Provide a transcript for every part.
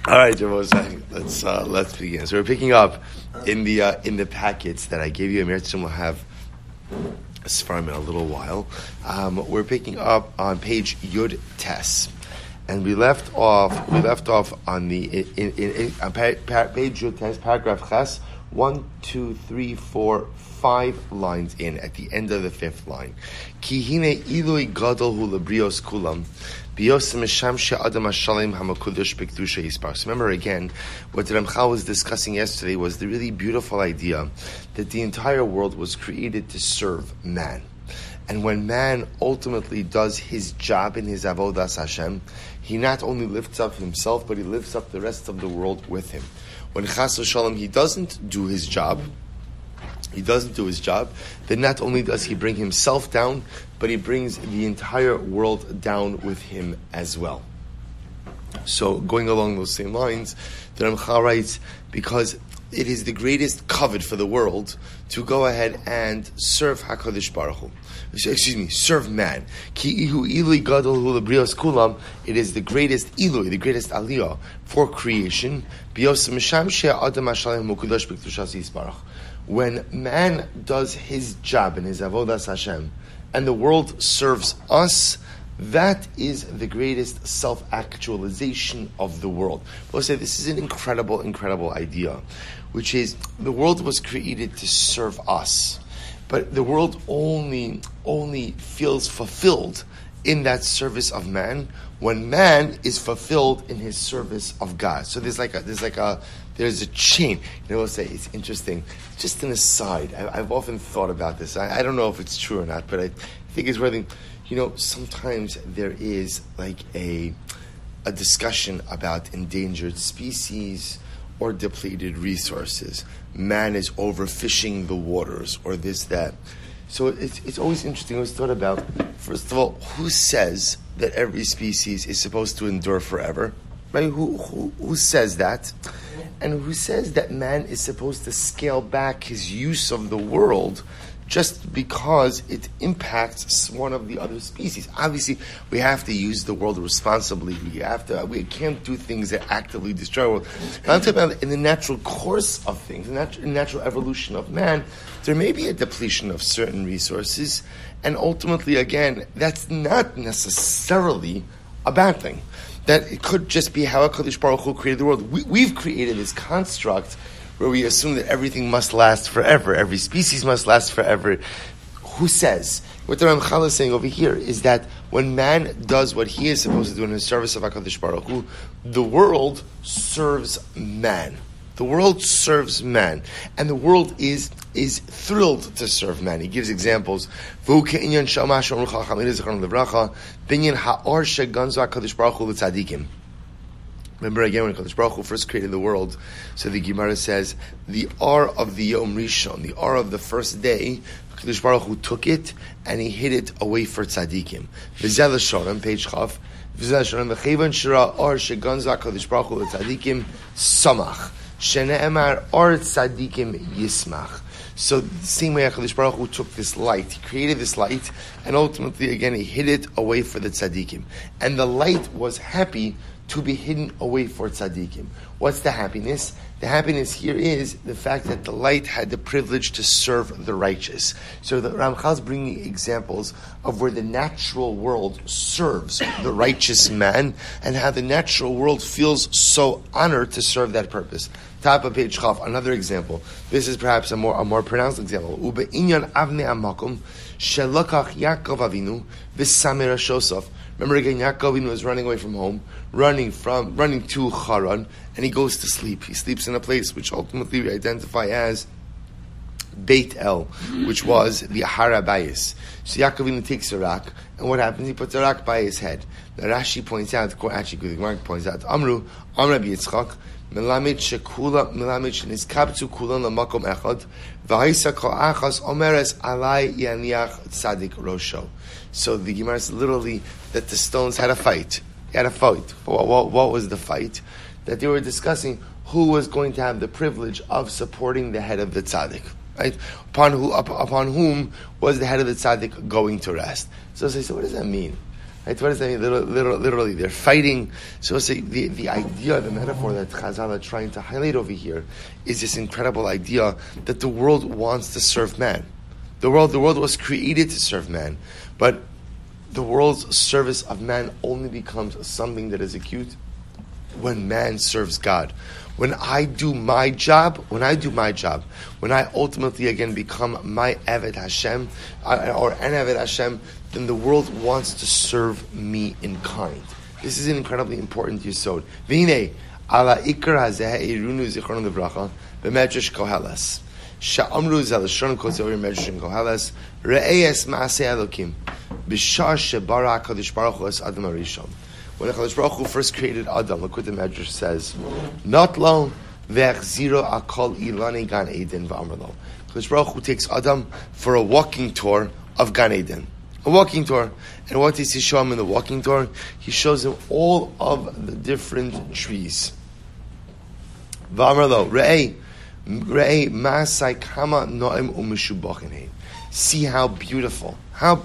All right, let's begin. So we're picking up in the packets that I gave you. Amir will have a Sfarim in a little while. We're picking up on page Yud Tes, and we left off on the on page Yud Tes, paragraph Ches, 1, 2, 3, 4, 5 lines in at the end of the 5th line. Ki hine ilui gadol hu lebrios kulam. So remember again, what Ramchal was discussing yesterday was the really beautiful idea that the entire world was created to serve man. And when man ultimately does his job in his avodas Hashem, he not only lifts up himself, but he lifts up the rest of the world with him. When Chas v'Shalom, he doesn't do his job, then not only does he bring himself down, but he brings the entire world down with him as well. So, going along those same lines, the Ramchal writes, because it is the greatest kavod for the world to go ahead and serve HaKadosh Baruch Hu. Serve man. Ki ihu ilui gadol hu lebrios kulam. It is the greatest ilui, the greatest aliyah for creation. Bios misham she'adam hashalim mukudash b'kdushas yisbarach. When man does his job in his avodas Hashem, and the world serves us, that is the greatest self-actualization of the world. We'll say this is an incredible, incredible idea, which is the world was created to serve us, but the world only feels fulfilled in that service of man when man is fulfilled in his service of God. So there's a chain. We'll say it's interesting. Just an aside, I've often thought about this. I don't know if it's true or not, but I think it's worth. Sometimes there is like a discussion about endangered species or depleted resources. Man is overfishing the waters, or this, that. So it's always interesting. I always thought about, first of all, who says that every species is supposed to endure forever? Right? Who says that? And who says that man is supposed to scale back his use of the world just because it impacts one of the other species? Obviously, we have to use the world responsibly. We can't do things that actively destroy the world. But I'm talking about in the natural course of things, in the natural evolution of man, there may be a depletion of certain resources, and ultimately, again, that's not necessarily a bad thing. That it could just be how HaKadosh Baruch Hu created the world. We've created this construct where we assume that everything must last forever, every species must last forever. Who says? What the Ramchal is saying over here is that when man does what he is supposed to do in the service of HaKadosh Baruch Hu, the world serves man. The world serves man, and the world is thrilled to serve man. He gives examples. Remember again when Kadosh Baruch Hu first created the world, so the Gemara says the R of the Yom Rishon, the R of the first day, Kadosh Baruch Hu took it and he hid it away for tzaddikim. V'zel Shoram, page Chaf. V'zel Shoram v'chevan shira R sheganza Kadosh Baruch Hu l'tzaddikim samach. Shene'emar or tzadikim yismach. So the same way HaKadosh Baruch Hu took this light, he created this light, and ultimately again he hid it away for the tzadikim. And the light was happy to be hidden away for tzadikim. What's the happiness? The happiness here is the fact that the light had the privilege to serve the righteous. So the Ramchal is bringing examples of where the natural world serves the righteous man, and how the natural world feels so honored to serve that purpose. Top of page Chaf, another example. This is perhaps a more pronounced example. Ube inyan avne amakom shelakach Yaakov Avinu v'samer shosaf. Remember again, Yaakov Avinu was running away from home, running to Haran, and he goes to sleep. He sleeps in a place which ultimately we identify as Beit El, which was the Hara Bayis. So Yaakov Avinu takes a rock, and what happens? He puts a rock by his head. The Rashi points out, the Gemara points out, Amru, Rabbi Yitzchak, Melamed shenizkabtu kulan lamakom echad, v'haisa kol achas omeres alai yaniach tzadik rosho. So the Gemara is literally that the stones had a fight. They had a fight. What was the fight? That they were discussing who was going to have the privilege of supporting the head of the tzaddik. Right? Upon whom was the head of the tzaddik going to rest? So they say, what does that mean? Right? What does that mean? Literally, they're fighting. So say the idea, the metaphor that Chazal are trying to highlight over here is this incredible idea that the world wants to serve man. The world was created to serve man, but the world's service of man only becomes something that is acute when man serves God. When I do my job, when I ultimately again become my Eved Hashem, or an Eved Hashem, then the world wants to serve me in kind. This is an incredibly important yesod. V'hinei, ala ikar hazeh irunu zichron levracha, b'medrash Koheles. Sha'amru zelashon kotzor medrash Koheles, re'eyes ma'aseh elokim, b'shar shebara HaKadosh Baruch Hu es Adam HaRishon. When HaKadosh Baruch Hu first created Adam, look what the Medrash says. Not lo ve'achziro akol ilani Gan Eden v'amar lo. HaKadosh Baruch Hu takes Adam for a walking tour of Gan Eden. A walking tour. And what does he show him in the walking tour? He shows him all of the different trees. V'amar lo, re'ei ma'asai kama no'im u'meshubachin hein. See how beautiful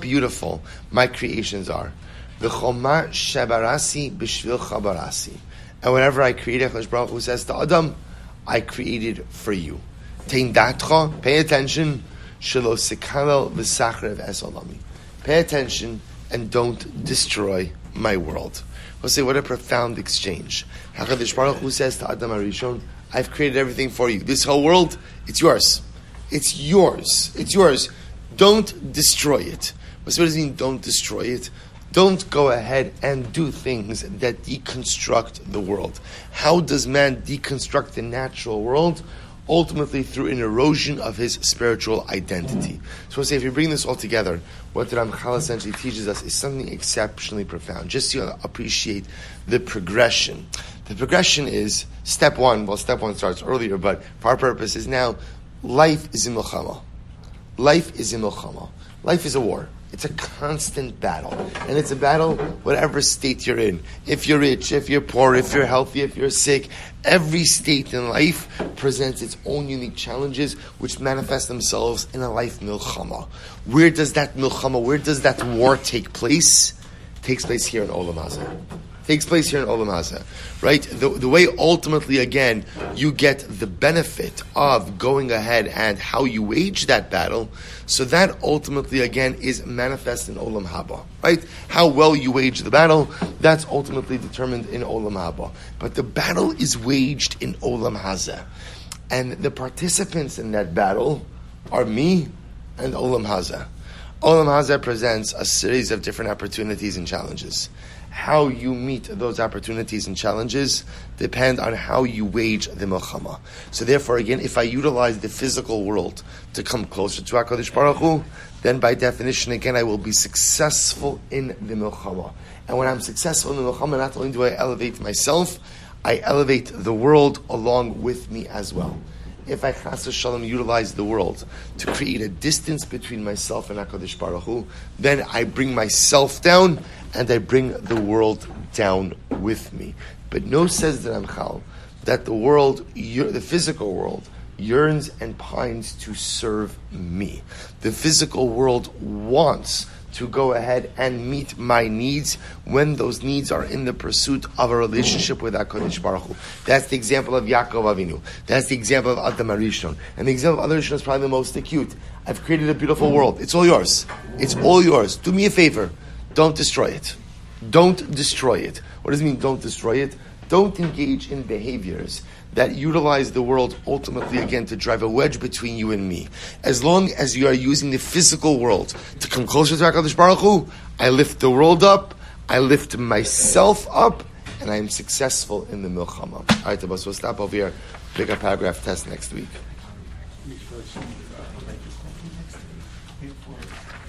my creations are. V'choma shebarasi b'shvil chabarasi. And whenever I create, HaKadosh Baruch Hu says to Adam, I created for you. Tein datcha, pay attention. Shelo sekalel v'sachrev es olami. Pay attention and don't destroy my world. We'll say, what a profound exchange. HaKadosh Baruch Hu says to Adam HaRishon, I've created everything for you. This whole world, it's yours. It's yours. It's yours. Don't destroy it. What does it mean, don't destroy it? Don't go ahead and do things that deconstruct the world. How does man deconstruct the natural world? Ultimately through an erosion of his spiritual identity. So we'll say, if you bring this all together, what the Ramchal essentially teaches us is something exceptionally profound. Just so you appreciate the progression. The progression is, step one starts earlier, but for our purposes now, life is in milchama. Life is in milchama. Life is a war. It's a constant battle. And it's a battle whatever state you're in. If you're rich, if you're poor, if you're healthy, if you're sick, every state in life presents its own unique challenges which manifest themselves in a life milchama. Where does that war take place? It takes place here in Olam Hazeh. Takes place here in Olam Hazeh, right? The way ultimately, again, you get the benefit of going ahead and how you wage that battle, so that ultimately, again, is manifest in Olam Haba, right? How well you wage the battle, that's ultimately determined in Olam Haba. But the battle is waged in Olam Hazeh. And the participants in that battle are me and Olam Hazeh. Olam Hazeh presents a series of different opportunities and challenges. How you meet those opportunities and challenges depend on how you wage the milchama. So therefore, again, if I utilize the physical world to come closer to HaKadosh Baruch Hu, then by definition, again, I will be successful in the milchama. And when I'm successful in the milchama, not only do I elevate myself, I elevate the world along with me as well. If I chas v'shalom utilize the world to create a distance between myself and HaKadosh Baruch Hu, then I bring myself down and I bring the world down with me. But no, says the Ramchal, that the world, the physical world, yearns and pines to serve me. The physical world wants to go ahead and meet my needs when those needs are in the pursuit of a relationship with HaKadosh Baruch Hu. That's the example of Yaakov Avinu. That's the example of Adam HaRishon. And the example of Adam HaRishon is probably the most acute. I've created a beautiful world. It's all yours. It's all yours. Do me a favor. Don't destroy it. Don't destroy it. What does it mean, don't destroy it? Don't engage in behaviors that utilize the world ultimately, again, to drive a wedge between you and me. As long as you are using the physical world to come closer to HaKadosh Baruch Hu, I lift the world up, I lift myself up, and I am successful in the milchama. All right, we'll stop over here, pick up paragraph test next week.